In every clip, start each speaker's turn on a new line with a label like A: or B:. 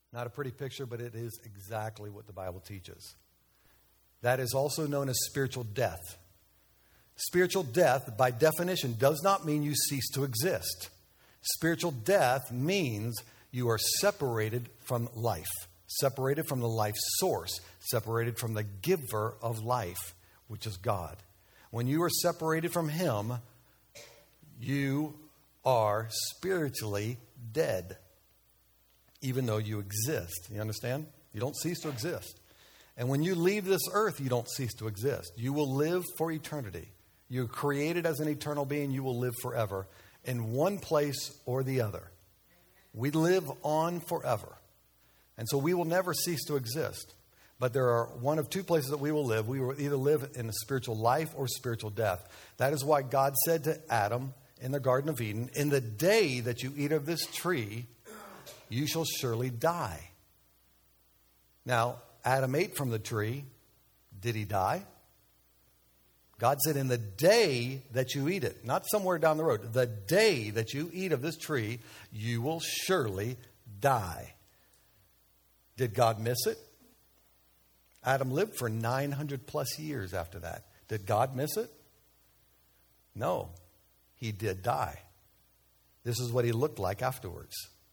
A: Not a pretty picture, but it is exactly what the Bible teaches. That is also known as spiritual death. Spiritual death, by definition, does not mean you cease to exist. Spiritual death means you are separated from life, separated from the life source, separated from the giver of life, which is God. When you are separated from Him, you are spiritually dead, even though you exist. You understand? You don't cease to exist. And when you leave this earth, you don't cease to exist. You will live for eternity. You're created as an eternal being. You will live forever in one place or the other. We live on forever. And so we will never cease to exist. But there are one of two places that we will live. We will either live in a spiritual life or spiritual death. That is why God said to Adam in the Garden of Eden, in the day that you eat of this tree, you shall surely die. Now, Adam ate from the tree. Did he die? God said, in the day that you eat it, not somewhere down the road, the day that you eat of this tree, you will surely die. Did God miss it? Adam lived for 900 plus years after that. Did God miss it? No, he did die. This is what he looked like afterwards.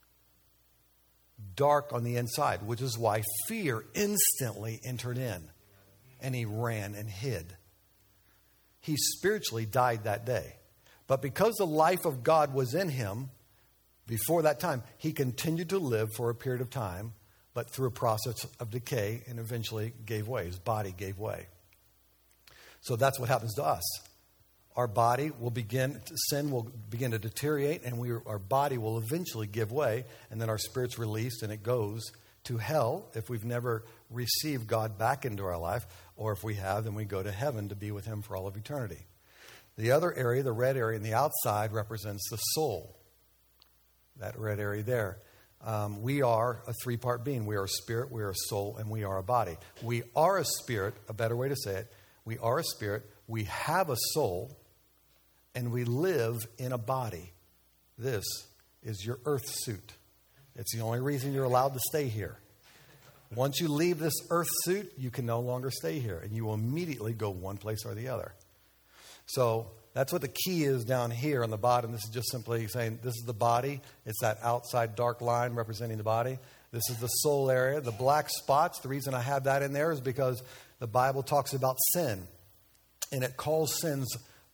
A: Dark on the inside, which is why fear instantly entered in. And he ran and hid. He spiritually died that day. But because the life of God was in him, before that time, he continued to live for a period of time, but through a process of decay and eventually gave way. His body gave way. So that's what happens to us. Our body will sin will begin to deteriorate, and our body will eventually give way, and then our spirit's released, and it goes to hell if we've never received God back into our life, or if we have, then we go to heaven to be with Him for all of eternity. The other area, the red area on the outside, represents the soul. That red area there. We are a three-part being. We are a spirit, we are a soul, and we are a body. We are a spirit, a better way to say it. We are a spirit, we have a soul, and we live in a body. This is your earth suit. It's the only reason you're allowed to stay here. Once you leave this earth suit, you can no longer stay here, and you will immediately go one place or the other. So that's what the key is down here on the bottom. This is just simply saying this is the body. It's that outside dark line representing the body. This is the soul area. The black spots, the reason I have that in there is because the Bible talks about sin. And it calls sins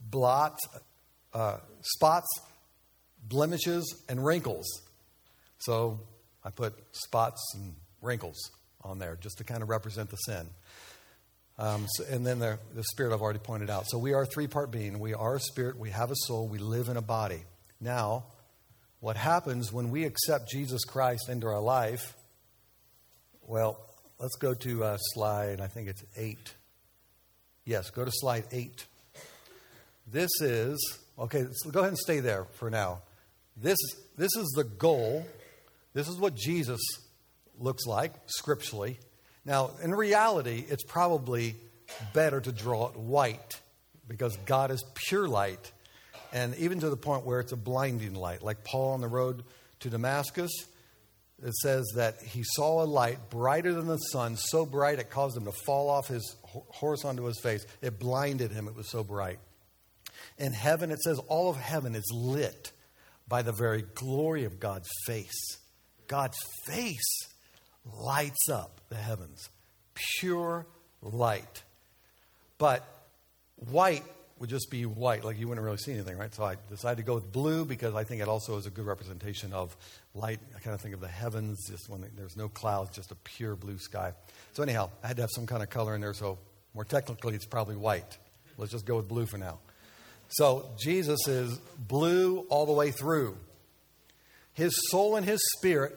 A: spots, blemishes, and wrinkles. So I put spots and wrinkles on there just to kind of represent the sin. And then the spirit I've already pointed out. So we are a three-part being. We are a spirit. We have a soul. We live in a body. Now, what happens when we accept Jesus Christ into our life? Well, let's go to slide, I think it's 8. Yes, go to slide 8. This is, okay, so go ahead and stay there for now. This is the goal. This is what Jesus looks like scripturally. Now, in reality, it's probably better to draw it white because God is pure light, and even to the point where it's a blinding light. Like Paul on the road to Damascus, it says that he saw a light brighter than the sun, so bright it caused him to fall off his horse onto his face. It blinded him. It was so bright. In heaven, it says all of heaven is lit by the very glory of God's face. God's face lights up the heavens. Pure light. But white would just be white, like you wouldn't really see anything, right? So I decided to go with blue because I think it also is a good representation of light. I kind of think of the heavens, just when there's no clouds, just a pure blue sky. So anyhow, I had to have some kind of color in there, so more technically it's probably white. Let's just go with blue for now. So Jesus is blue all the way through. His soul and his spirit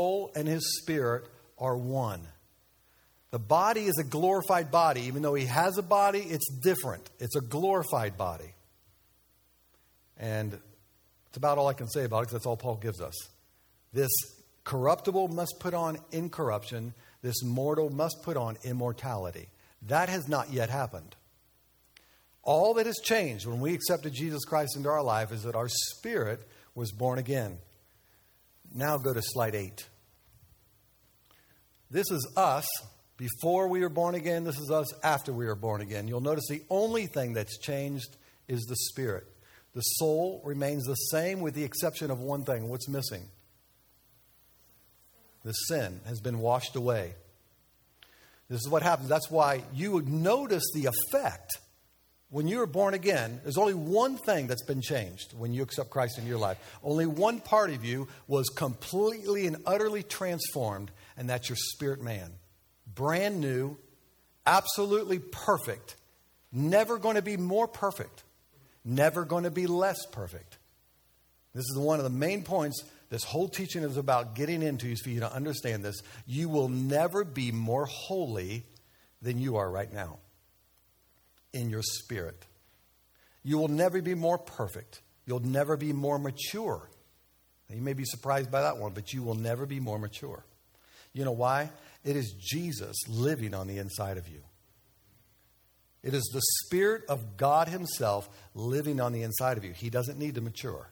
A: are one. The body is a glorified body. Even though he has a body, it's different. It's a glorified body. And it's about all I can say about it because that's all Paul gives us. This corruptible must put on incorruption. This mortal must put on immortality. That has not yet happened. All that has changed when we accepted Jesus Christ into our life is that our spirit was born again. Now go to slide 8. This is us before we were born again. This is us after we were born again. You'll notice the only thing that's changed is the spirit. The soul remains the same with the exception of one thing. What's missing? The sin has been washed away. This is what happens. That's why you would notice the effect. When you were born again, there's only one thing that's been changed when you accept Christ in your life. Only one part of you was completely and utterly transformed, and that's your spirit man. Brand new, absolutely perfect, never going to be more perfect, never going to be less perfect. This is one of the main points this whole teaching is about getting into, is for you to understand this. You will never be more holy than you are right now in your spirit. You will never be more perfect. You'll never be more mature. Now, you may be surprised by that one, but you will never be more mature. You know why? It is Jesus living on the inside of you. It is the Spirit of God Himself living on the inside of you. He doesn't need to mature.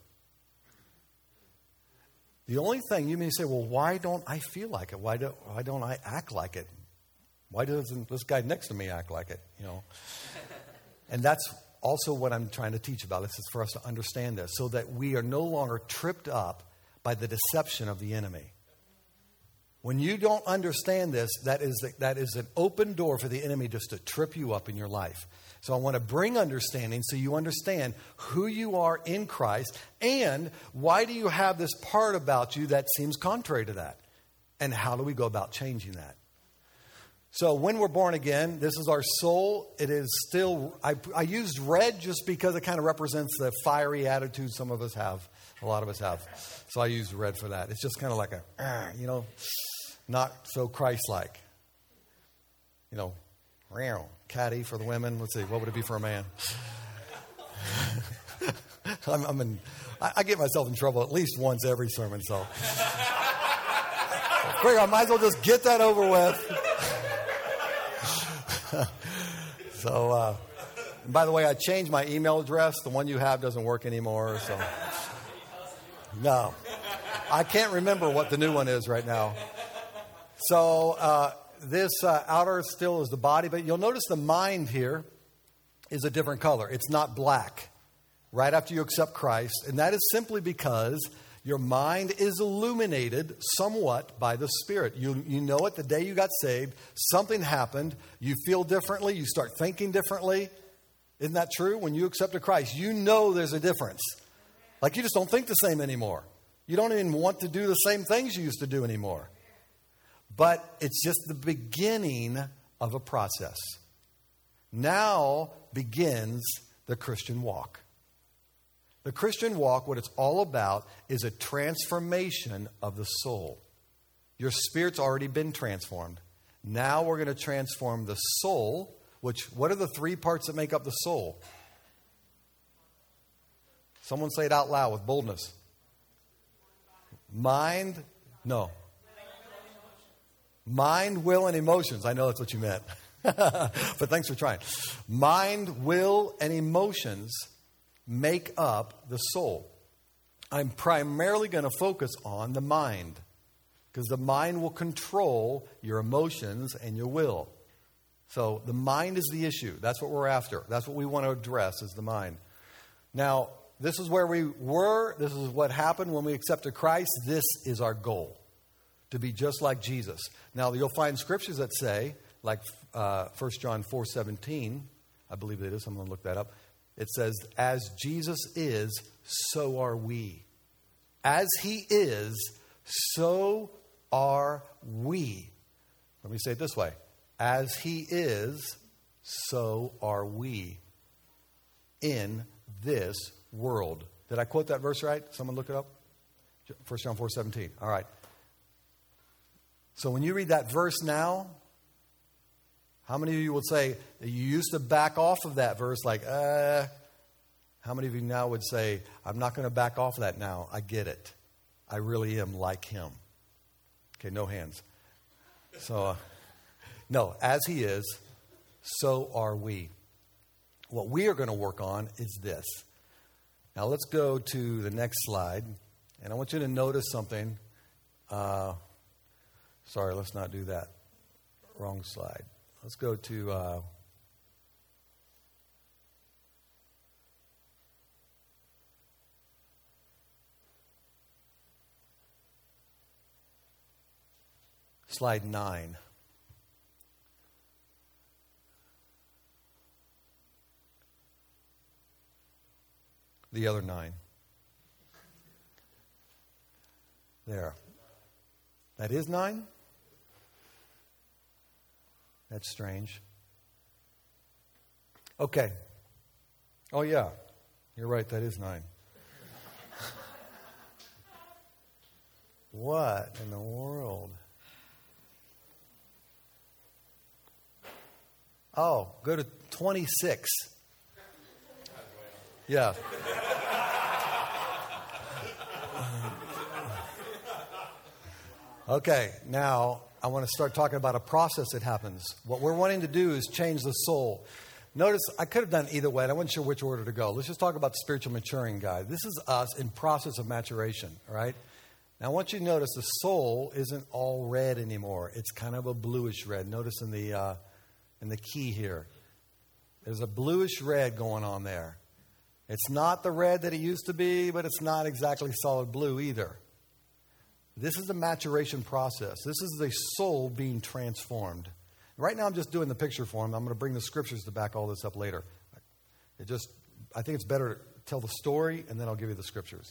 A: The only thing you may say, well, why don't I feel like it? Why don't I act like it? Why doesn't this guy next to me act like it? You know, and that's also what I'm trying to teach about. This is for us to understand this, so that we are no longer tripped up by the deception of the enemy. When you don't understand this, that is an open door for the enemy just to trip you up in your life. So I want to bring understanding so you understand who you are in Christ and why do you have this part about you that seems contrary to that? And how do we go about changing that? So when we're born again, this is our soul. It is still, I used red just because it kind of represents the fiery attitude some of us have, a lot of us have. So I used red for that. It's just kind of like a, not so Christ-like. Caddy for the women. Let's see, what would it be for a man? I get myself in trouble at least once every sermon, so I might as well just get that over with. So, by the way, I changed my email address. The one you have doesn't work anymore, so no, I can't remember what the new one is right now. So, this outer still is the body, but you'll notice the mind here is a different color. It's not black right after you accept Christ, and that is simply because your mind is illuminated somewhat by the Spirit. You know it the day you got saved. Something happened. You feel differently. You start thinking differently. Isn't that true? When you accepted Christ, you know there's a difference. Like you just don't think the same anymore. You don't even want to do the same things you used to do anymore. But it's just the beginning of a process. Now begins the Christian walk. The Christian walk, what it's all about, is a transformation of the soul. Your spirit's already been transformed. Now we're going to transform the soul, what are the three parts that make up the soul? Someone say it out loud with boldness. Mind, will, and emotions. I know that's what you meant. But thanks for trying. Mind, will, and emotions make up the soul. I'm primarily going to focus on the mind, because the mind will control your emotions and your will. So the mind is the issue. That's what we're after. That's what we want to address, is the mind. Now, this is where we were. This is what happened when we accepted Christ. This is our goal, to be just like Jesus. Now, you'll find scriptures that say, like 1 John 4:17, I believe it is. I'm going to look that up. It says, as Jesus is, so are we. As He is, so are we. Let me say it this way. As He is, so are we in this world. Did I quote that verse right? Someone look it up? 1 John 4:17. All right. So when you read that verse now, how many of you would say that you used to back off of that verse like, how many of you now would say, I'm not going to back off of that now. I get it. I really am like Him. Okay, no hands. So, no, as He is, so are we. What we are going to work on is this. Now let's go to the next slide. And I want you to notice something. Sorry, let's not do that. Wrong slide. Let's go to slide 9. The other 9. There. That is 9? That's strange. Okay. Oh, yeah. You're right. That is 9. What in the world? Oh, go to 26. Yeah. Okay, now I want to start talking about a process that happens. What we're wanting to do is change the soul. Notice, I could have done either way, and I wasn't sure which order to go. Let's just talk about the spiritual maturing guide. This is us in process of maturation, all right? Now, I want you to notice the soul isn't all red anymore. It's kind of a bluish red. Notice in the key here. There's a bluish red going on there. It's not the red that it used to be, but it's not exactly solid blue either. This is the maturation process. This is the soul being transformed. Right now I'm just doing the picture form. I'm going to bring the scriptures to back all this up later. I think it's better to tell the story, and then I'll give you the scriptures.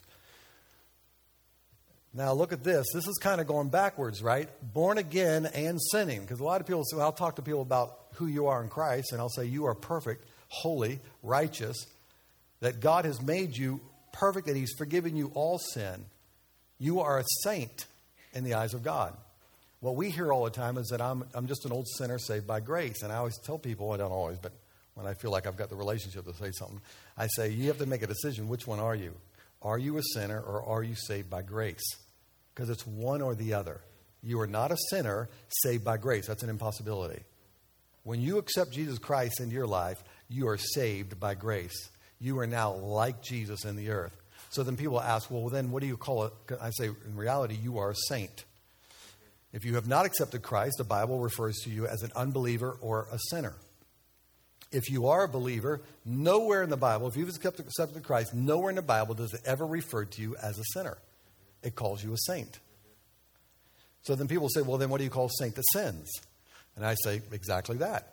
A: Now look at this. This is kind of going backwards, right? Born again and sinning. Because a lot of people say, well, I'll talk to people about who you are in Christ, and I'll say you are perfect, holy, righteous, that God has made you perfect, that He's forgiven you all sin. You are a saint in the eyes of God. What we hear all the time is that I'm just an old sinner saved by grace. And I always tell people, I don't always, but when I feel like I've got the relationship to say something, I say, you have to make a decision. Which one are you? Are you a sinner or are you saved by grace? Because it's one or the other. You are not a sinner saved by grace. That's an impossibility. When you accept Jesus Christ into your life, you are saved by grace. You are now like Jesus in the earth. So then people ask, well, then what do you call it? I say, in reality, you are a saint. If you have not accepted Christ, the Bible refers to you as an unbeliever or a sinner. If you are a believer, nowhere in the Bible, if you've accepted Christ, nowhere in the Bible does it ever refer to you as a sinner. It calls you a saint. So then people say, well, then what do you call a saint that sins? And I say, exactly that.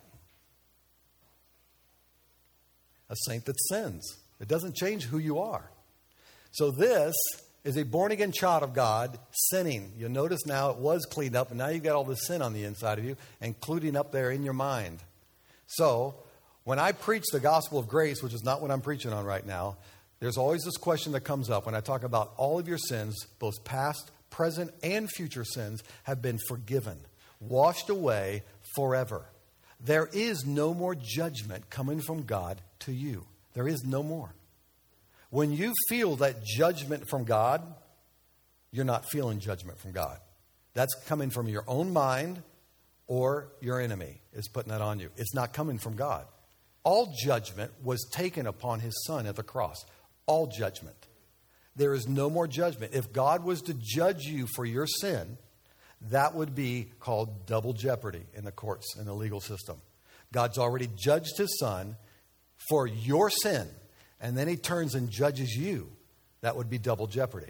A: A saint that sins. It doesn't change who you are. So this is a born-again child of God sinning. You'll notice now it was cleaned up, and now you've got all this sin on the inside of you, including up there in your mind. So when I preach the gospel of grace, which is not what I'm preaching on right now, there's always this question that comes up when I talk about all of your sins, both past, present, and future sins, have been forgiven, washed away forever. There is no more judgment coming from God to you. There is no more. When you feel that judgment from God, you're not feeling judgment from God. That's coming from your own mind, or your enemy is putting that on you. It's not coming from God. All judgment was taken upon His Son at the cross. All judgment. There is no more judgment. If God was to judge you for your sin, that would be called double jeopardy in the courts, in the legal system. God's already judged His Son for your sin, and then He turns and judges you. That would be double jeopardy.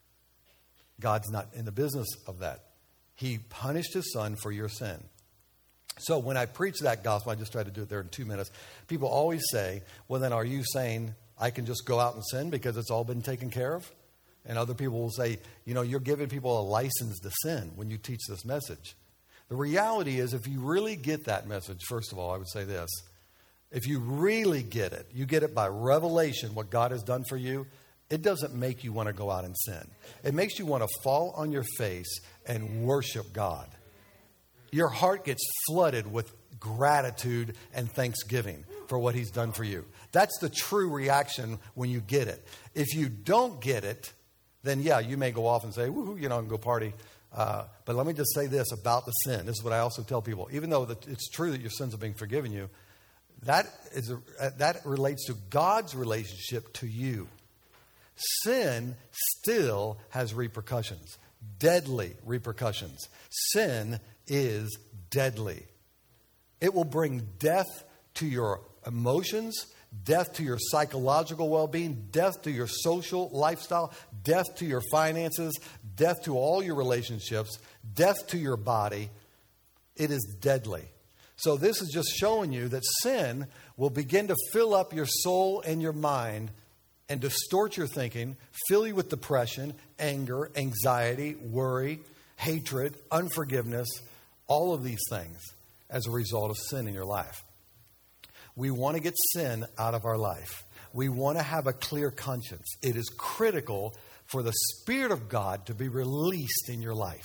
A: God's not in the business of that. He punished His Son for your sin. So when I preach that gospel, I just try to do it there in 2 minutes. People always say, well, then are you saying I can just go out and sin because it's all been taken care of? And other people will say, you know, you're giving people a license to sin when you teach this message. The reality is, if you really get that message, first of all, I would say this. If you really get it, you get it by revelation, what God has done for you, it doesn't make you want to go out and sin. It makes you want to fall on your face and worship God. Your heart gets flooded with gratitude and thanksgiving for what He's done for you. That's the true reaction when you get it. If you don't get it, then yeah, you may go off and say, woohoo, you know, and go party. But let me just say this about the sin. This is what I also tell people. Even though it's true that your sins are being forgiven you, that relates to God's relationship to you. Sin still has repercussions. Deadly repercussions. Sin is deadly. It will bring death to your emotions, death to your psychological well-being, death to your social lifestyle, death to your finances, death to all your relationships, death to your body. It is deadly. So this is just showing you that sin will begin to fill up your soul and your mind and distort your thinking, fill you with depression, anger, anxiety, worry, hatred, unforgiveness, all of these things as a result of sin in your life. We want to get sin out of our life. We want to have a clear conscience. It is critical for the Spirit of God to be released in your life.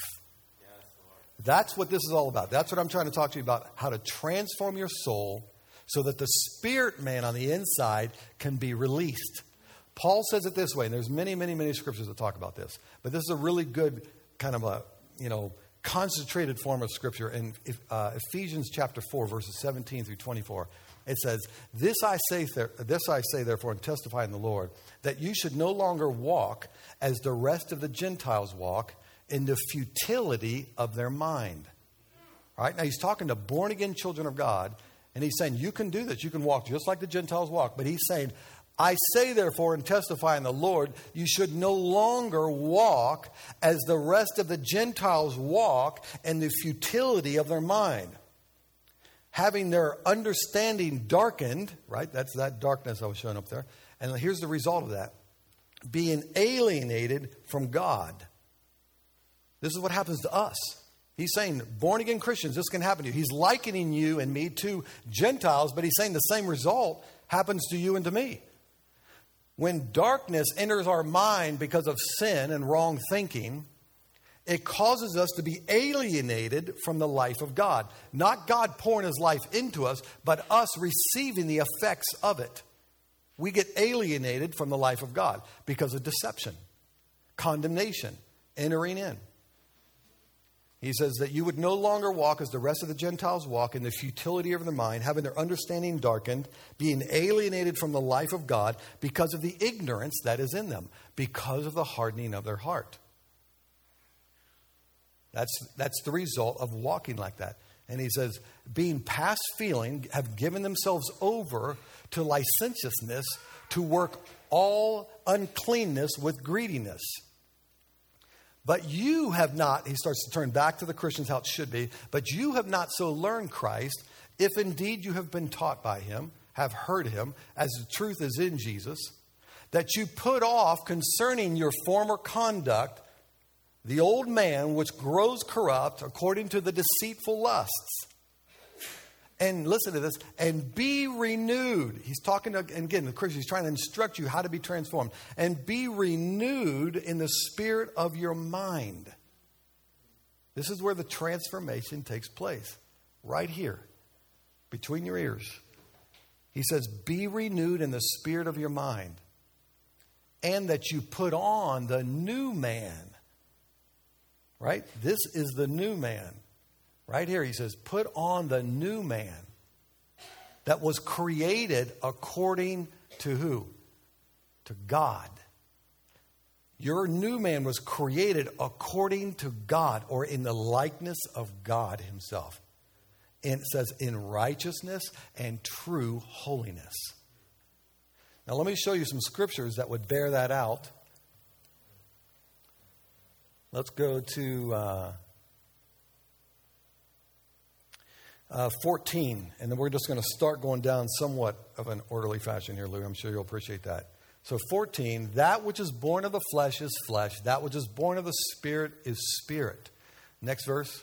A: That's what this is all about. That's what I'm trying to talk to you about, how to transform your soul so that the spirit man on the inside can be released. Paul says it this way, and there's many, many, many scriptures that talk about this. But this is a really good kind of a, concentrated form of scripture. In Ephesians chapter 4, verses 17 through 24, it says, This I say therefore and testify in the Lord, that you should no longer walk as the rest of the Gentiles walk, in the futility of their mind. All right? Now, he's talking to born-again children of God, and he's saying, you can do this. You can walk just like the Gentiles walk. But he's saying, I say, therefore, and testify in the Lord, you should no longer walk as the rest of the Gentiles walk in the futility of their mind, having their understanding darkened, right? That's that darkness I was showing up there. And here's the result of that. Being alienated from God. This is what happens to us. He's saying, born-again Christians, this can happen to you. He's likening you and me to Gentiles, but he's saying the same result happens to you and to me. When darkness enters our mind because of sin and wrong thinking, it causes us to be alienated from the life of God. Not God pouring his life into us, but us receiving the effects of it. We get alienated from the life of God because of deception, condemnation, entering in. He says that you would no longer walk as the rest of the Gentiles walk in the futility of their mind, having their understanding darkened, being alienated from the life of God because of the ignorance that is in them, because of the hardening of their heart. That's the result of walking like that. And he says, being past feeling, have given themselves over to licentiousness, to work all uncleanness with greediness. But you have not, he starts to turn back to the Christians how it should be, but you have not so learned Christ, if indeed you have been taught by him, have heard him, as the truth is in Jesus, that you put off concerning your former conduct the old man which grows corrupt according to the deceitful lusts. And listen to this, and be renewed. He's talking to, and again, the Christian, he's trying to instruct you how to be transformed. And be renewed in the spirit of your mind. This is where the transformation takes place. Right here, between your ears. He says, be renewed in the spirit of your mind. And that you put on the new man. Right? This is the new man. Right here, he says, put on the new man that was created according to who? To God. Your new man was created according to God, or in the likeness of God himself. And it says, in righteousness and true holiness. Now, let me show you some scriptures that would bear that out. Let's go to 14, and then we're just going to start going down somewhat of an orderly fashion here, Lou. I'm sure you'll appreciate that. So 14, that which is born of the flesh is flesh. That which is born of the spirit is spirit. Next verse.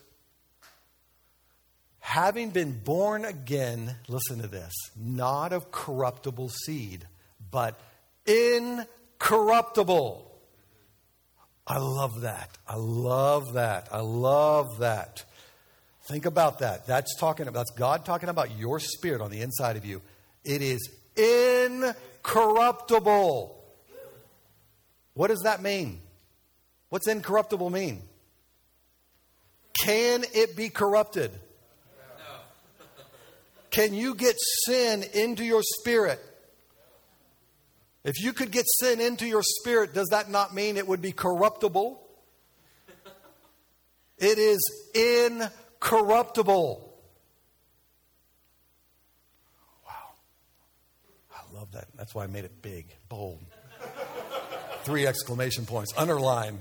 A: Having been born again, listen to this, not of corruptible seed, but incorruptible. I love that. I love that. I love that. Think about that. That's God talking about your spirit on the inside of you. It is incorruptible. What does that mean? What's incorruptible mean? Can it be corrupted? No. Can you get sin into your spirit? If you could get sin into your spirit, does that not mean it would be corruptible? It is incorruptible. Wow. I love that. That's why I made it big, bold. 3 exclamation points, underlined.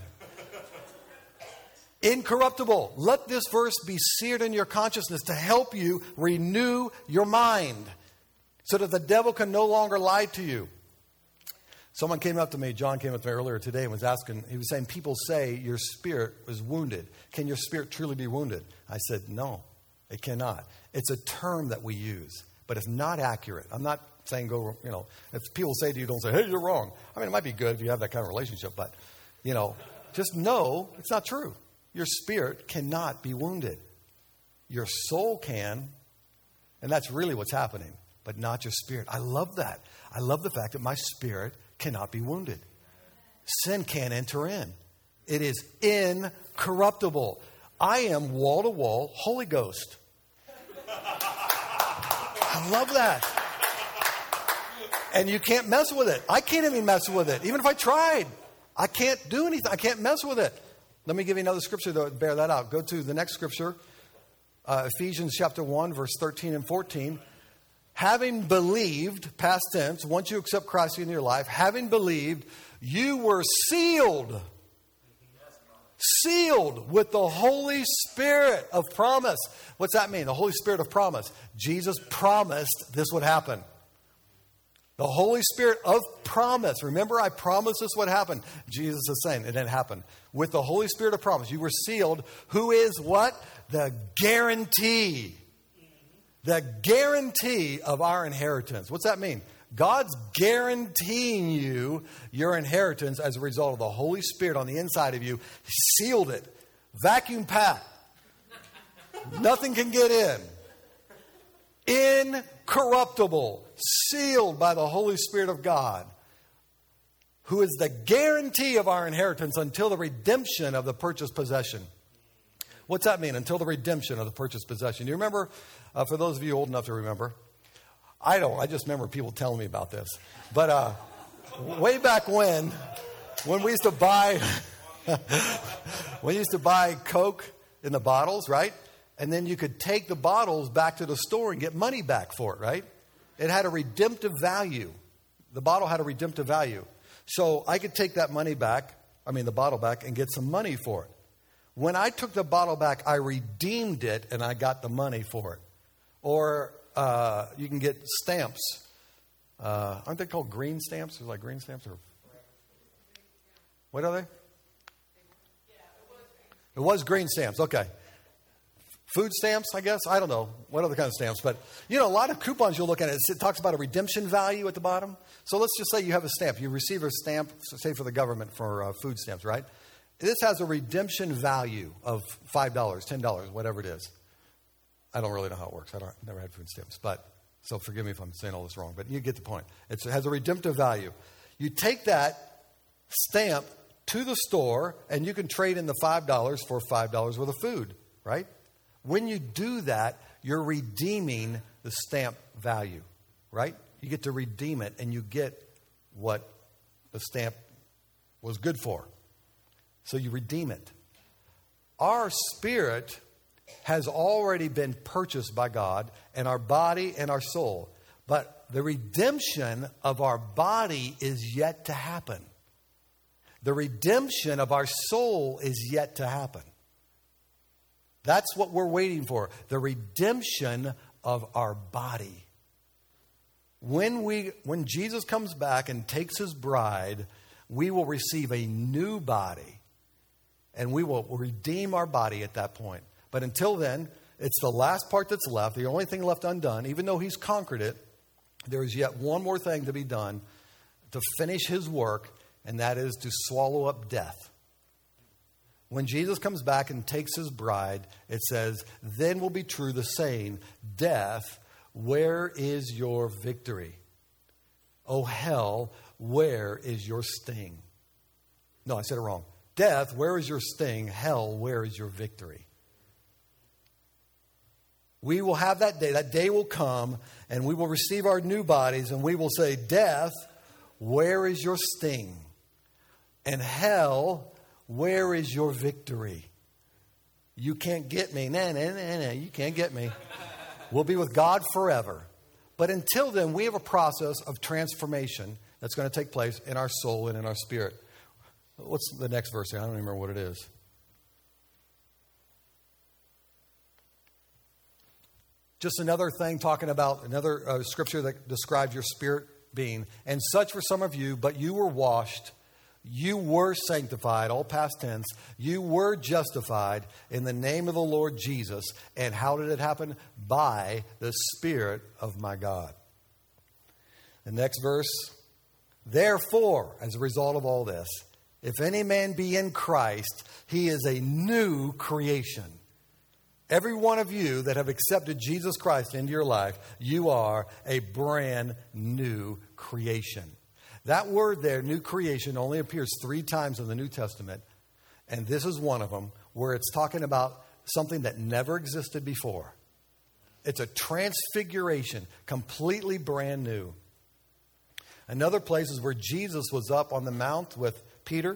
A: Incorruptible. Let this verse be seared in your consciousness to help you renew your mind so that the devil can no longer lie to you. Someone came up to me, John came up to me earlier today and was asking, he was saying, people say your spirit was wounded. Can your spirit truly be wounded? I said, no, it cannot. It's a term that we use, but it's not accurate. I'm not saying if people say to you, don't say, hey, you're wrong. I mean, it might be good if you have that kind of relationship, but, just know it's not true. Your spirit cannot be wounded. Your soul can, and that's really what's happening, but not your spirit. I love that. I love the fact that my spirit cannot be wounded. Sin can't enter in. It is incorruptible. I am wall-to-wall Holy Ghost. I love that. And you can't mess with it. I can't even mess with it. Even if I tried, I can't do anything. I can't mess with it. Let me give you another scripture to bear that out. Go to the next scripture, Ephesians chapter 1, verse 13 and 14. Having believed, past tense, once you accept Christ in your life, having believed, you were sealed. Sealed with the Holy Spirit of promise. What's that mean? The Holy Spirit of promise. Jesus promised this would happen. The Holy Spirit of promise. Remember, I promised this would happen. Jesus is saying it didn't happen. With the Holy Spirit of promise, you were sealed. Who is what? The guarantee. The guarantee of our inheritance. What's that mean? God's guaranteeing you your inheritance as a result of the Holy Spirit on the inside of you. He sealed it. Vacuum packed. Nothing can get in. Incorruptible. Sealed by the Holy Spirit of God. Who is the guarantee of our inheritance until the redemption of the purchased possession. What's that mean? Until the redemption of the purchased possession. You remember, for those of you old enough to remember, I don't. I just remember people telling me about this. But way back when we used to buy, Coke in the bottles, right? And then you could take the bottles back to the store and get money back for it, right? It had a redemptive value. The bottle had a redemptive value. So I could take that the bottle back and get some money for it. When I took the bottle back, I redeemed it and I got the money for it. Or you can get stamps. Aren't they called green stamps? Is it like green stamps? Or what are they? It was green stamps. Okay. Food stamps, I guess. I don't know. What other kind of stamps? But, a lot of coupons you'll look at, it talks about a redemption value at the bottom. So let's just say you have a stamp. You receive a stamp, say for the government for food stamps, right? This has a redemption value of $5, $10, whatever it is. I don't really know how it works. I've never had food stamps. So forgive me if I'm saying all this wrong. But you get the point. It has a redemptive value. You take that stamp to the store, and you can trade in the $5 for $5 worth of food, right? When you do that, you're redeeming the stamp value, right? You get to redeem it, and you get what the stamp was good for. So you redeem it. Our spirit has already been purchased by God, and our body and our soul. But the redemption of our body is yet to happen. The redemption of our soul is yet to happen. That's what we're waiting for. The redemption of our body. When Jesus comes back and takes his bride, we will receive a new body. And we will redeem our body at that point. But until then, it's the last part that's left, the only thing left undone. Even though he's conquered it, there is yet one more thing to be done to finish his work, and that is to swallow up death. When Jesus comes back and takes his bride, it says, then will be true the saying, death, where is your victory? O hell, where is your sting? No, I said it wrong. Death, where is your sting? Hell, where is your victory? We will have that day. That day will come, and we will receive our new bodies, and we will say, death, where is your sting? And hell, where is your victory? You can't get me. Nah, you can't get me. We'll be with God forever. But until then, we have a process of transformation that's going to take place in our soul and in our spirit. What's the next verse here? I don't even remember what it is. Just another thing talking about another scripture that describes your spirit being. And such for some of you, but you were washed, you were sanctified, all past tense. You were justified in the name of the Lord Jesus. And how did it happen? By the Spirit of my God. The next verse. Therefore, as a result of all this, if any man be in Christ, he is a new creation. Every one of you that have accepted Jesus Christ into your life, you are a brand new creation. That word there, new creation, only appears 3 times in the New Testament. And this is one of them, where it's talking about something that never existed before. It's a transfiguration, completely brand new. Another place is where Jesus was up on the mount with Peter,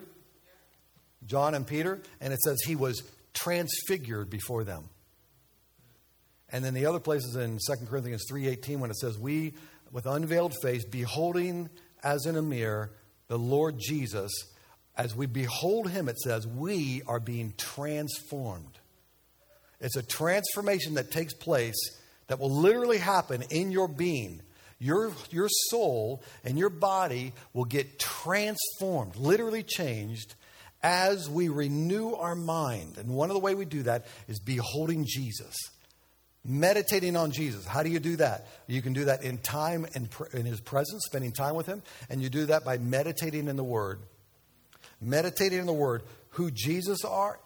A: John and Peter, and it says he was transfigured before them. And then the other place is in 2 Corinthians 3:18 when it says, we, with unveiled face, beholding as in a mirror the Lord Jesus, as we behold him, it says, we are being transformed. It's a transformation that takes place that will literally happen in your being. Your soul and your body will get transformed, literally changed, as we renew our mind. And one of the ways we do that is beholding Jesus. Meditating on Jesus. How do you do that? You can do that in time and in his presence, spending time with him. And you do that by meditating in the Word. Meditating in the Word, who Jesus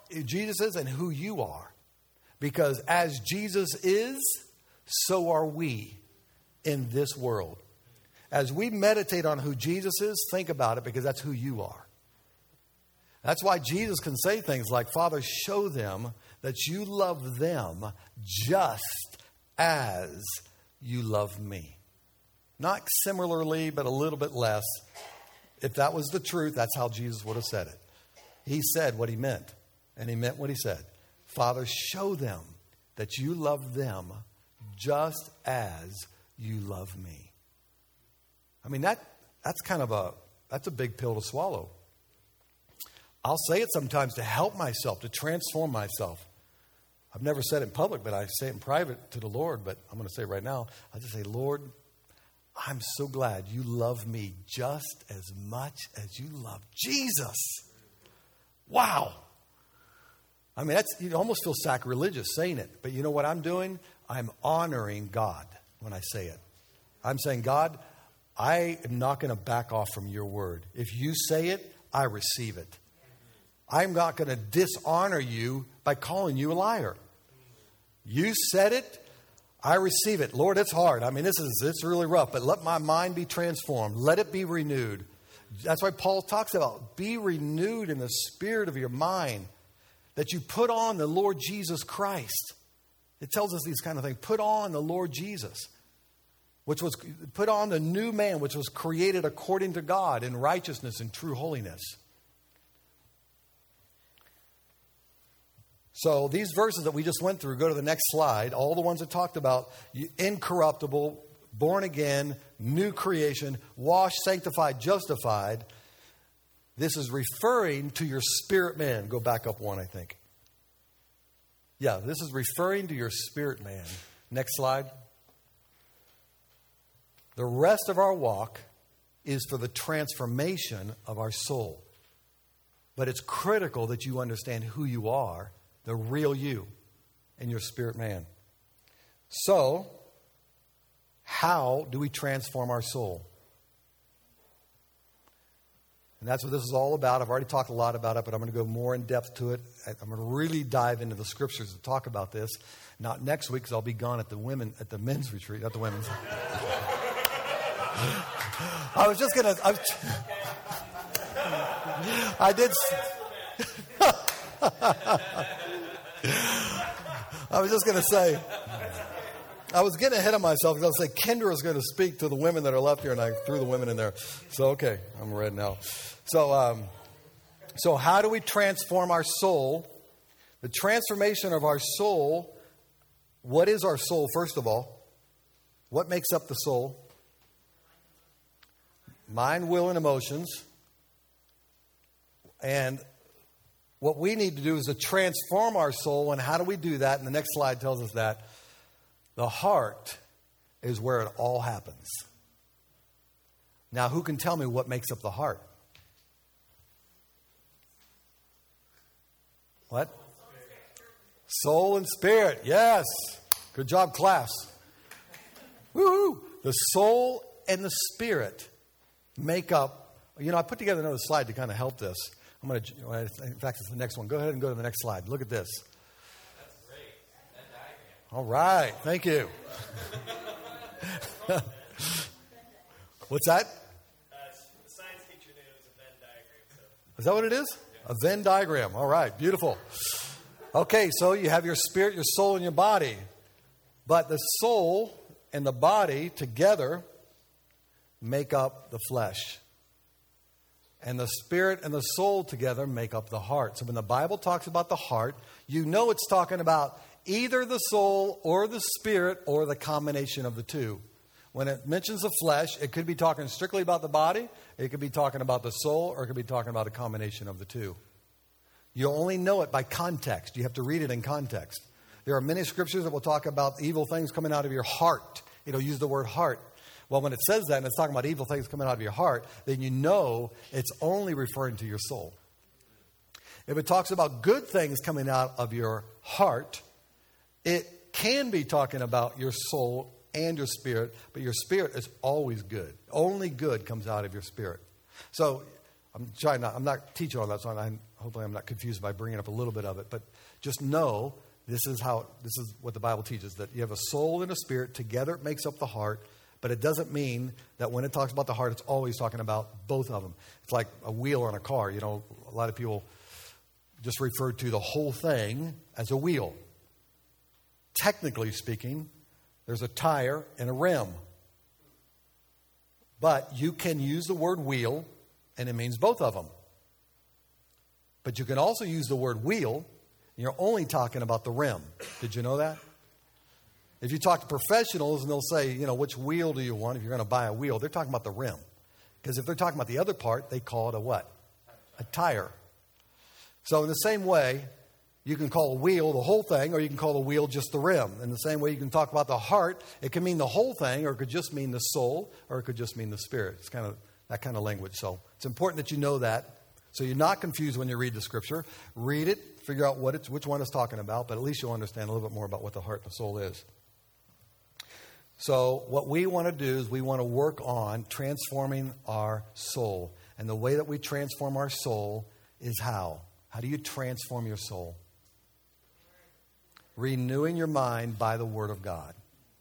A: is and who you are. Because as Jesus is, so are we in this world. As we meditate on who Jesus is, think about it, because that's who you are. That's why Jesus can say things like, Father, show them that you love them just as you love me. Not similarly, but a little bit less. If that was the truth, that's how Jesus would have said it. He said what he meant, and he meant what he said. Father, show them that you love them just as you love me. I mean, that's a big pill to swallow. I'll say it sometimes to help myself, to transform myself. I've never said it in public, but I say it in private to the Lord. But I'm going to say it right now. I just say, Lord, I'm so glad you love me just as much as you love Jesus. Wow. I mean, you almost feel sacrilegious saying it. But you know what I'm doing? I'm honoring God when I say it. I'm saying, God, I am not going to back off from your word. If you say it, I receive it. I'm not going to dishonor you by calling you a liar. You said it, I receive it. Lord, it's hard. I mean, it's really rough, but let my mind be transformed. Let it be renewed. That's why Paul talks about be renewed in the spirit of your mind, that you put on the Lord Jesus Christ. It tells us these kind of things. Put on the Lord Jesus, which was put on the new man, which was created according to God in righteousness and true holiness. So these verses that we just went through, go to the next slide. All the ones that talked about incorruptible, born again, new creation, washed, sanctified, justified. This is referring to your spirit man. Go back up one, I think. Yeah, this is referring to your spirit man. Next slide. The rest of our walk is for the transformation of our soul. But it's critical that you understand who you are, the real you, and your spirit man. So, how do we transform our soul? And that's what this is all about. I've already talked a lot about it, but I'm going to go more in depth to it. I'm going to really dive into the scriptures to talk about this. Not next week, because I'll be gone at the men's retreat, not the women's. I was just going to... I did... I was just going to say, I was getting ahead of myself because I was saying Kendra is going to speak to the women that are left here, and I threw the women in there. So, okay, I'm ready now. So how do we transform our soul? The transformation of our soul. What is our soul, first of all? What makes up the soul? Mind, will, and emotions. And what we need to do is to transform our soul. And how do we do that? And the next slide tells us that. The heart is where it all happens. Now, who can tell me what makes up the heart? What? Soul and spirit. Yes. Good job, class. Woo-hoo. The soul and the spirit make up. I put together another slide to kind of help this. In fact, it's the next one. Go ahead and go to the next slide. Look at this.
B: That's great. Venn diagram.
A: All right. Thank you. What's that?
B: The science teacher knew it was a Venn diagram. So.
A: Is that what it is? Yeah. A Venn diagram. All right. Beautiful. Okay, so you have your spirit, your soul, and your body. But the soul and the body together make up the flesh. And the spirit and the soul together make up the heart. So when the Bible talks about the heart, you know it's talking about either the soul or the spirit or the combination of the two. When it mentions the flesh, it could be talking strictly about the body, it could be talking about the soul, or it could be talking about a combination of the two. You only know it by context. You have to read it in context. There are many scriptures that will talk about evil things coming out of your heart. It'll use the word heart. Well, when it says that and it's talking about evil things coming out of your heart, then you know it's only referring to your soul. If it talks about good things coming out of your heart, it can be talking about your soul and your spirit, but your spirit is always good. Only good comes out of your spirit. So I'm not teaching on that, so hopefully I'm not confused by bringing up a little bit of it, but just know this is what the Bible teaches, that you have a soul and a spirit, together it makes up the heart. But it doesn't mean that when it talks about the heart, it's always talking about both of them. It's like a wheel on a car. A lot of people just refer to the whole thing as a wheel. Technically speaking, there's a tire and a rim. But you can use the word wheel, and it means both of them. But you can also use the word wheel, and you're only talking about the rim. Did you know that? If you talk to professionals and they'll say, which wheel do you want if you're going to buy a wheel, they're talking about the rim. Because if they're talking about the other part, they call it a what? A tire. So in the same way, you can call a wheel the whole thing, or you can call a wheel just the rim. In the same way you can talk about the heart, it can mean the whole thing, or it could just mean the soul, or it could just mean the spirit. It's kind of that kind of language. So it's important that you know that. So you're not confused when you read the scripture. Read it, figure out which one it's talking about, but at least you'll understand a little bit more about what the heart and the soul is. So what we want to do is we want to work on transforming our soul. And the way that we transform our soul is how? How do you transform your soul? Renewing your mind by the Word of God.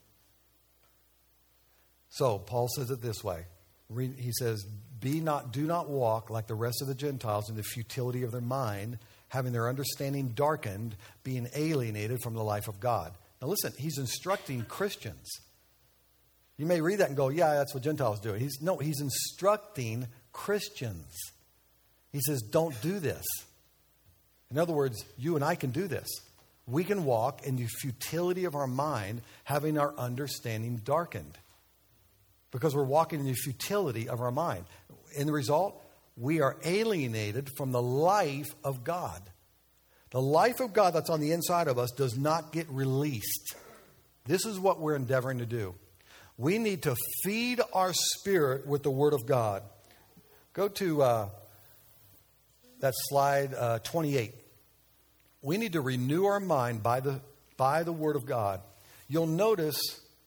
A: So Paul says it this way. He says, do not walk like the rest of the Gentiles in the futility of their mind, having their understanding darkened, being alienated from the life of God. Now listen, he's instructing Christians. You may read that and go, yeah, that's what Gentiles do. He's instructing Christians. He says, don't do this. In other words, you and I can do this. We can walk in the futility of our mind, having our understanding darkened. Because we're walking in the futility of our mind. In the result, we are alienated from the life of God. The life of God that's on the inside of us does not get released. This is what we're endeavoring to do. We need to feed our spirit with the Word of God. Go to that slide 28. We need to renew our mind by the Word of God. You'll notice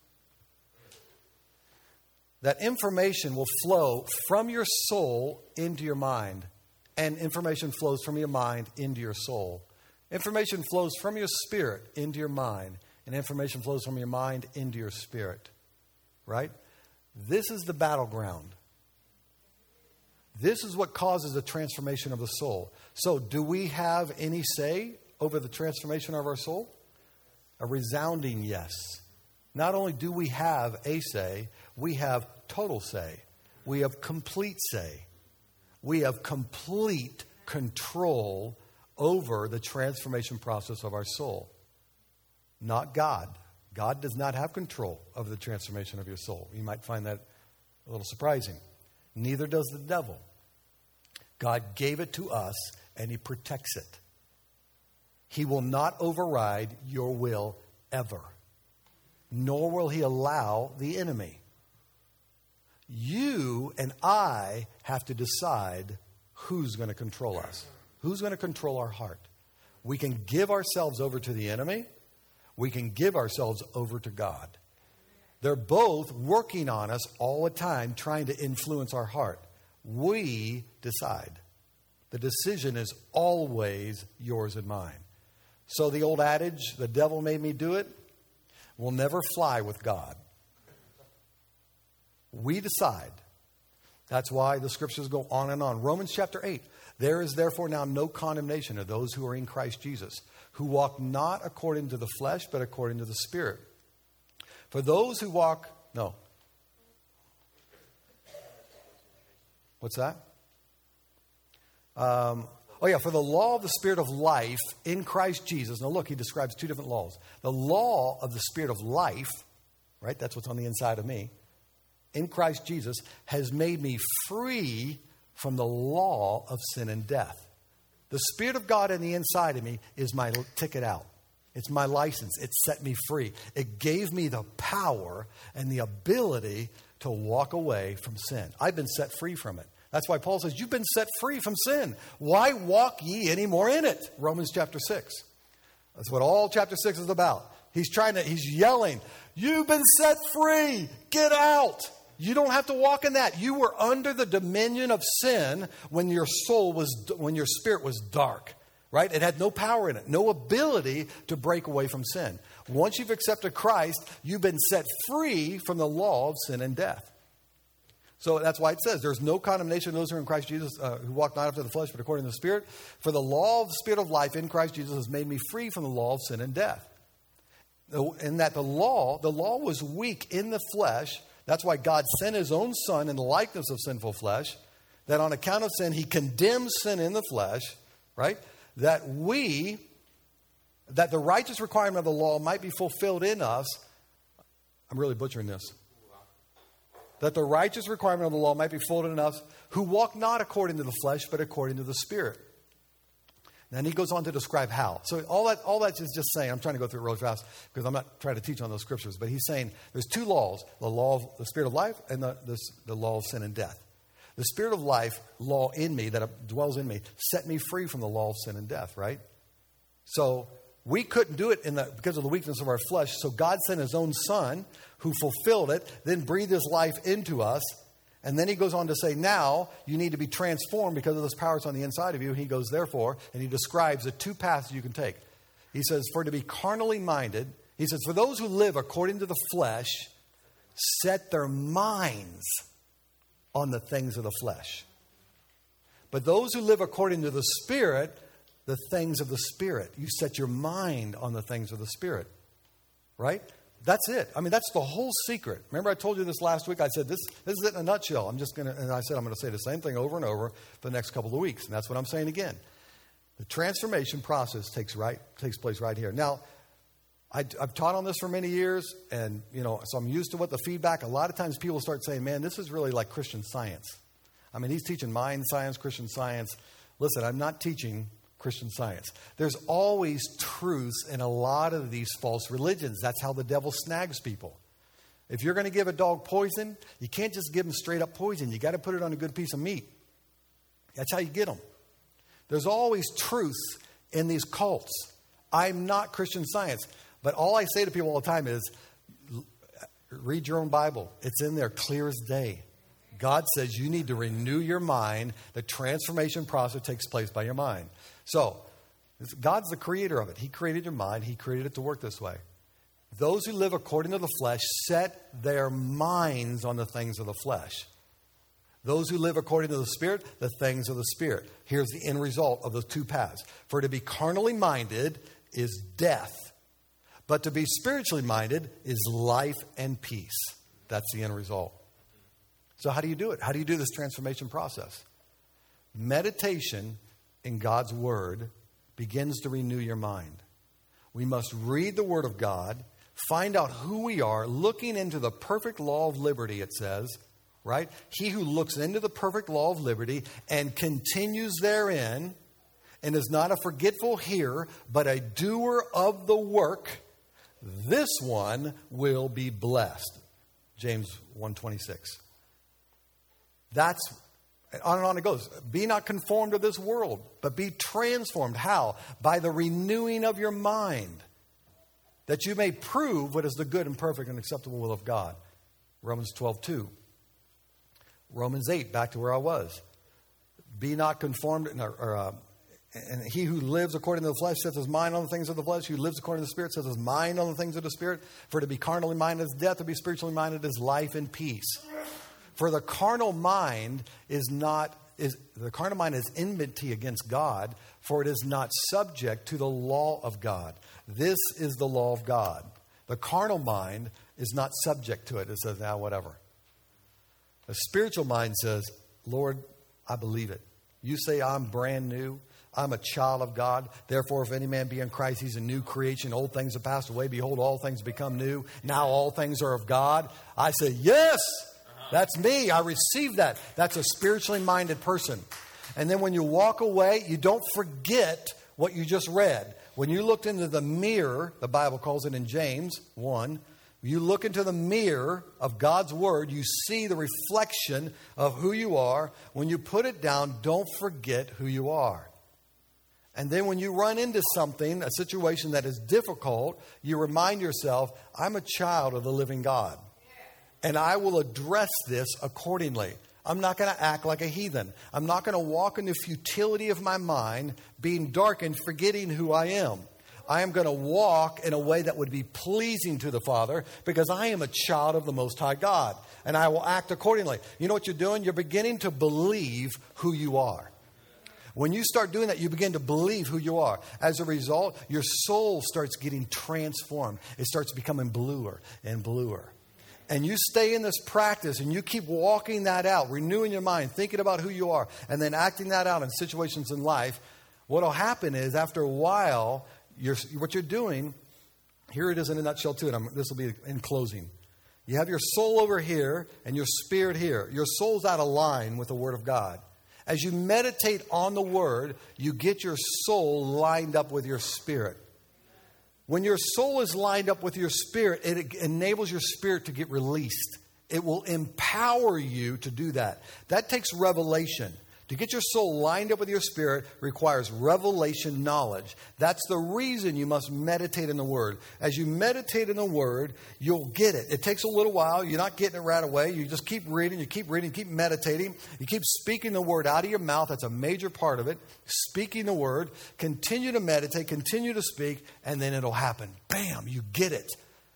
A: that information will flow from your soul into your mind, and information flows from your mind into your soul. Information flows from your spirit into your mind, and information flows from your mind into your spirit. Right? This is the battleground. This is what causes the transformation of the soul. So, do we have any say over the transformation of our soul? A resounding yes. Not only do we have a say, we have total say. We have complete say. We have complete control over the transformation process of our soul. Not God. God does not have control of the transformation of your soul. You might find that a little surprising. Neither does the devil. God gave it to us, and he protects it. He will not override your will ever, nor will he allow the enemy. You and I have to decide who's going to control us, who's going to control our heart. We can give ourselves over to the enemy. We can give ourselves over to God. They're both working on us all the time, trying to influence our heart. We decide. The decision is always yours and mine. So the old adage, the devil made me do it, will never fly with God. We decide. That's why the scriptures go on and on. Romans chapter 8. There is therefore now no condemnation of those who are in Christ Jesus, who walk not according to the flesh, but according to the Spirit. For those who walk... No. What's that? For the law of the Spirit of life in Christ Jesus. Now look, he describes two different laws. The law of the Spirit of life, right? That's what's on the inside of me. In Christ Jesus has made me free from the law of sin and death. The Spirit of God in the inside of me is my ticket out. It's my license. It set me free. It gave me the power and the ability to walk away from sin. I've been set free from it. That's why Paul says, you've been set free from sin. Why walk ye any more in it? Romans chapter 6. That's what all chapter 6 is about. He's yelling, you've been set free. Get out. You don't have to walk in that. You were under the dominion of sin when your spirit was dark, right? It had no power in it, no ability to break away from sin. Once you've accepted Christ, you've been set free from the law of sin and death. So that's why it says there's no condemnation of those who are in Christ Jesus, who walk not after the flesh, but according to the Spirit. For the law of the Spirit of life in Christ Jesus has made me free from the law of sin and death. And that the law was weak in the flesh. That's why God sent his own Son in the likeness of sinful flesh. That on account of sin, he condemns sin in the flesh, right? That the righteous requirement of the law might be fulfilled in us. I'm really butchering this. That the righteous requirement of the law might be fulfilled in us who walk not according to the flesh, but according to the Spirit. And he goes on to describe how. So all that is just saying, I'm trying to go through it really fast because I'm not trying to teach on those scriptures, but he's saying there's two laws, the law of the Spirit of life and the law of sin and death. The Spirit of life, law in me, that dwells in me, set me free from the law of sin and death, right? So we couldn't do it because of the weakness of our flesh. So God sent his own Son who fulfilled it, then breathed his life into us. And then he goes on to say, now you need to be transformed because of this power that's on the inside of you. He goes, therefore, and he describes the two paths you can take. He says, for to be carnally minded, he says, for those who live according to the flesh, set their minds on the things of the flesh. But those who live according to the Spirit, the things of the Spirit. You set your mind on the things of the Spirit. Right? That's it. I mean, that's the whole secret. Remember I told you this last week? I said, this is it in a nutshell. I'm going to say the same thing over and over for the next couple of weeks. And that's what I'm saying again. The transformation process takes place right here. Now, I've taught on this for many years, and, so I'm used to what the feedback. A lot of times people start saying, man, this is really like Christian Science. I mean, he's teaching mind science, Christian Science. Listen, I'm not teaching Christian Science. There's always truths in a lot of these false religions. That's how the devil snags people. If you're going to give a dog poison, you can't just give him straight up poison. You got to put it on a good piece of meat. That's how you get them. There's always truths in these cults. I'm not Christian Science. But all I say to people all the time is, read your own Bible. It's in there clear as day. God says you need to renew your mind. The transformation process takes place by your mind. So, God's the creator of it. He created your mind. He created it to work this way. Those who live according to the flesh set their minds on the things of the flesh. Those who live according to the Spirit, the things of the Spirit. Here's the end result of the two paths. For to be carnally minded is death. But to be spiritually minded is life and peace. That's the end result. So how do you do it? How do you do this transformation process? Meditation in God's Word begins to renew your mind. We must read the Word of God, find out who we are, looking into the perfect law of liberty, it says, right? He who looks into the perfect law of liberty and continues therein, and is not a forgetful hearer, but a doer of the work, this one will be blessed. James 1:26. That's, on and on it goes. Be not conformed to this world, but be transformed. How? By the renewing of your mind, that you may prove what is the good and perfect and acceptable will of God. Romans 12:2. Romans 8, back to where I was. Be not conformed, and he who lives according to the flesh sets his mind on the things of the flesh. He who lives according to the Spirit sets his mind on the things of the Spirit. For to be carnally minded is death, to be spiritually minded is life and peace. For the carnal mind is enmity against God, for it is not subject to the law of God. This is the law of God. The carnal mind is not subject to it. It says, whatever. The spiritual mind says, Lord, I believe it. You say I'm brand new. I'm a child of God. Therefore, if any man be in Christ, he's a new creation. Old things have passed away. Behold, all things become new. Now all things are of God. I say, yes, that's me. I receive that. That's a spiritually minded person. And then when you walk away, you don't forget what you just read. When you looked into the mirror, the Bible calls it in James 1, you look into the mirror of God's Word, you see the reflection of who you are. When you put it down, don't forget who you are. And then when you run into something, a situation that is difficult, you remind yourself, I'm a child of the living God. And I will address this accordingly. I'm not going to act like a heathen. I'm not going to walk in the futility of my mind, being darkened, forgetting who I am. I am going to walk in a way that would be pleasing to the Father because I am a child of the Most High God. And I will act accordingly. You know what you're doing? You're beginning to believe who you are. When you start doing that, you begin to believe who you are. As a result, your soul starts getting transformed. It starts becoming bluer and bluer. And you stay in this practice and you keep walking that out, renewing your mind, thinking about who you are, and then acting that out in situations in life. What will happen is after a while, what you're doing, here it is in a nutshell too, and this will be in closing. You have your soul over here and your spirit here. Your soul's out of line with the Word of God. As you meditate on the Word, you get your soul lined up with your spirit. When your soul is lined up with your spirit, it enables your spirit to get released. It will empower you to do that. That takes revelation. To get your soul lined up with your spirit requires revelation knowledge. That's the reason you must meditate in the Word. As you meditate in the Word, you'll get it. It takes a little while. You're not getting it right away. You just keep reading, you keep meditating. You keep speaking the Word out of your mouth. That's a major part of it. Speaking the Word. Continue to meditate, continue to speak, and then it'll happen. Bam, you get it.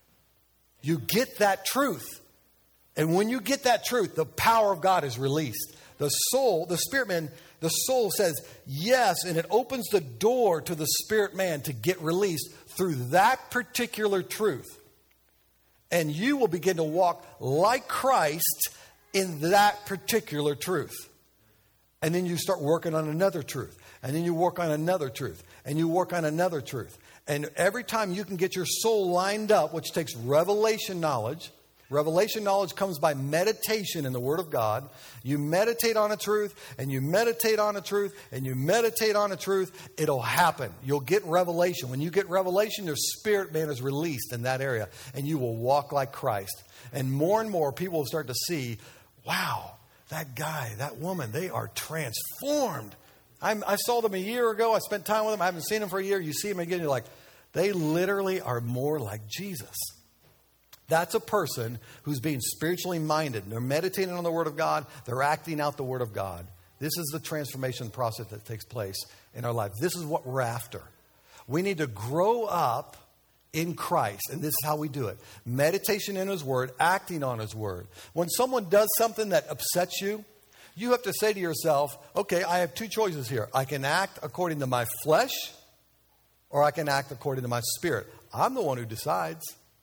A: You get that truth. And when you get that truth, the power of God is released. The soul, the spirit man, the soul says yes, and it opens the door to the spirit man to get released through that particular truth. And you will begin to walk like Christ in that particular truth. And then you start working on another truth. And then you work on another truth. And you work on another truth. And every time you can get your soul lined up, which takes revelation knowledge. Revelation knowledge comes by meditation in the Word of God. You meditate on a truth, and you meditate on a truth, and you meditate on a truth. It'll happen. You'll get revelation. When you get revelation, your spirit man is released in that area, and you will walk like Christ. And more people will start to see, wow, that guy, that woman, they are transformed. I saw them a year ago. I spent time with them. I haven't seen them for a year. You see them again, you're like, they literally are more like Jesus. That's a person who's being spiritually minded. They're meditating on the Word of God. They're acting out the Word of God. This is the transformation process that takes place in our life. This is what we're after. We need to grow up in Christ, and this is how we do it. Meditation in His Word, acting on His Word. When someone does something that upsets you, you have to say to yourself, okay, I have two choices here. I can act according to my flesh, or I can act according to my spirit. I'm the one who decides.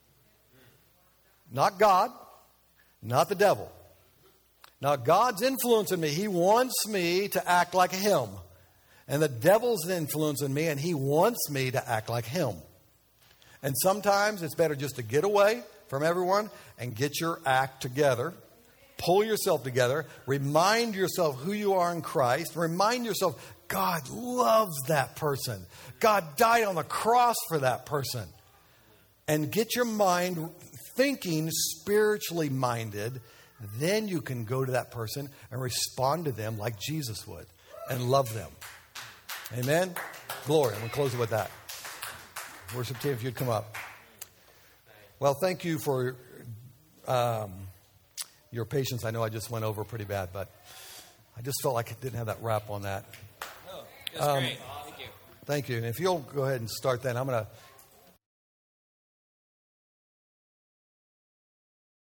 A: Not God, not the devil. Now, God's influencing me. He wants me to act like Him. And the devil's influencing me, and he wants me to act like him. And sometimes it's better just to get away from everyone and get your act together. Pull yourself together. Remind yourself who you are in Christ. Remind yourself God loves that person. God died on the cross for that person. And get your mind thinking spiritually minded. Then you can go to that person and respond to them like Jesus would and love them. Amen? Glory. I'm going to close it with that. Worship team, if you'd come up. Well, thank you for your patience. I know I just went over pretty bad, but I just felt like I didn't have that wrap on that.
B: Oh, that's great. Thank you.
A: Thank you. And if you'll go ahead and start then, I'm going to